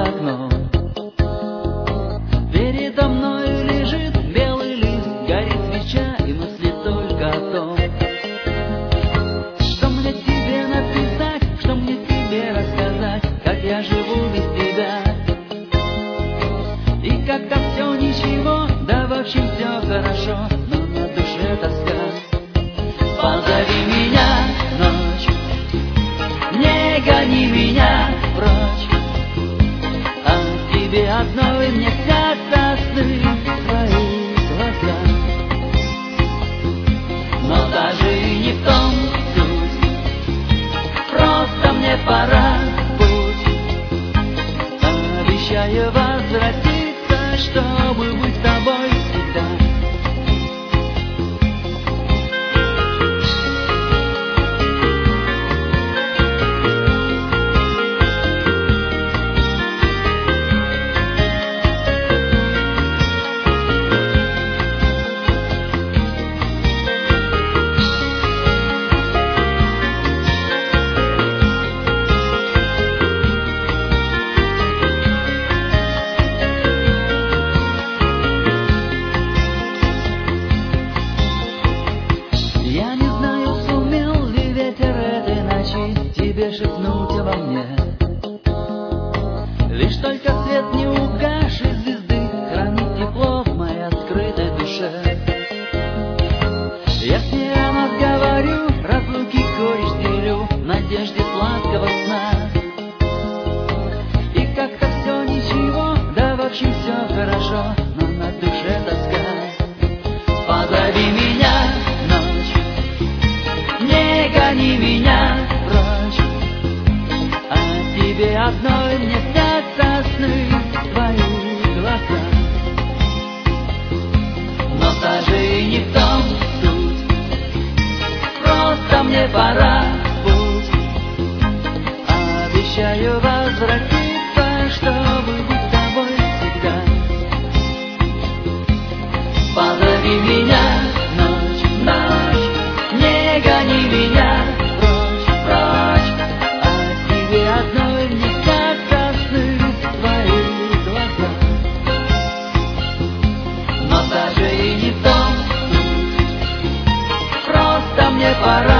окном. Передо мной лежит белый лист, горит свеча, и мысли только о том, что мне тебе написать, что мне тебе рассказать, как я живу без тебя. И как-то все ничего, да в общем все хорошо, но на душе тоска. Позови меня, ночь, не гони меня прочь, а тебе одной мне снятся сны, твои глаза. Но даже и не в том суть, просто мне пора в путь. Обещаю возвратиться, чтобы быть с тобой всегда. Я не знаю, сумел ли ветер этой ночи тебе шепнуть обо мне. Лишь только свет не угасшей звезды хранит тепло в моей открытой душе. Я с ней о нас говорю, разлуки горечь делю, в надежде сладкого сна. И как-то все ничего, да в общем все хорошо, но на душе тоска. Позови меня, не гони меня прочь, а тебе одной мне снятся сны, твои глаза. Но даже и не в том суть, просто мне пора в путь. Обещаю возвратиться, чтобы быть с тобой всегда. Позови меня, ночь, не гони меня прочь, прочь, а тебе одной мне снятся сны, твои глаза. Но даже и не в том суть, просто мне пора